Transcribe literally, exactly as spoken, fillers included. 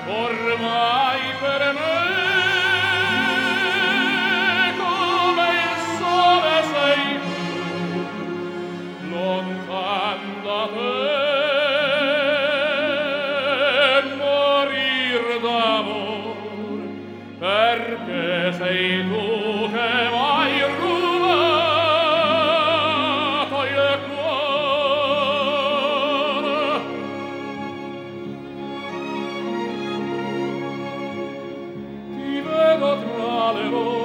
ormai per me come il sole sei tu, lontan da te morir d'amor perché sei tu